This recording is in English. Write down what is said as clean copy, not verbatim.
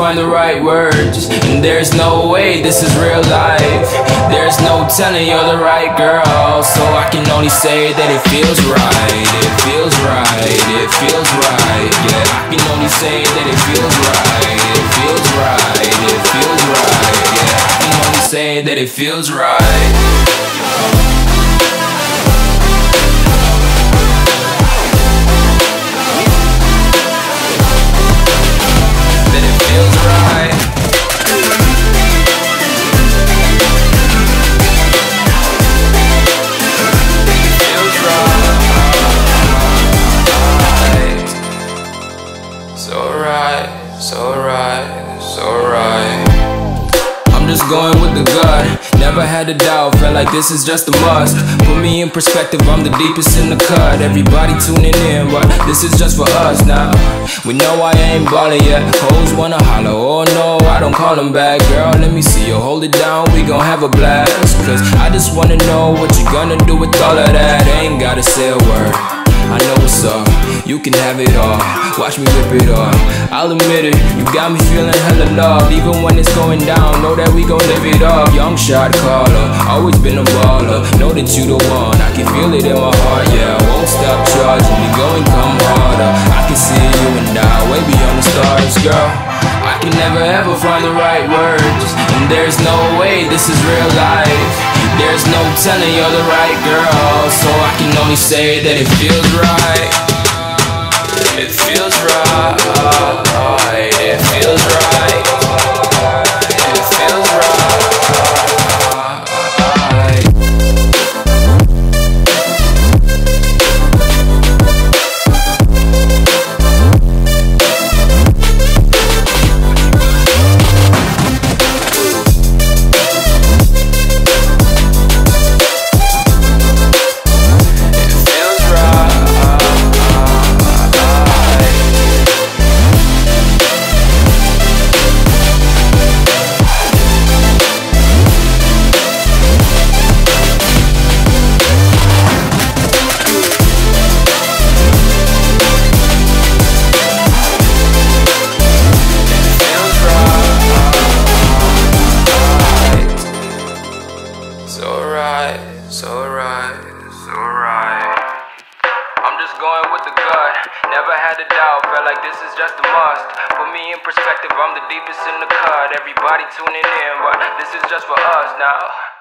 find the right words, and there's no way this is real life. There's no telling you're the right girl, so I can only say that it feels right. It feels right, it feels right. Yeah, I can only say that it feels right. It feels right, it feels right. Yeah, I can only say that it feels right. I'm just going with the gut, never had a doubt, felt like this is just a must. Put me in perspective, I'm the deepest in the cut. Everybody tuning in, but this is just for us now. We know I ain't ballin' yet, hoes wanna holler, oh no, I don't call them back. Girl, let me see you hold it down, we gon' have a blast. Cause I just wanna know what you gonna do with all of that. Ain't gotta say a word, I know what's up, you can have it all. Watch me rip it off, I'll admit it, you got me feeling hella love. Even when it's going down, know that we gon' live it up. Young shot caller, always been a baller. Know that you the one, I can feel it in my heart. Yeah, I won't stop charging, we going come harder. I can see you and I, way beyond the stars, girl. I can never ever find the right words, and there's no way this is real life. There's no telling you're the right girl, so I can only say that it feels right. It feels right. It feels right. It feels right. So right. I'm just going with the gut, never had a doubt, felt like this is just a must. Put me in perspective, I'm the deepest in the cut. Everybody tuning in, but this is just for us now.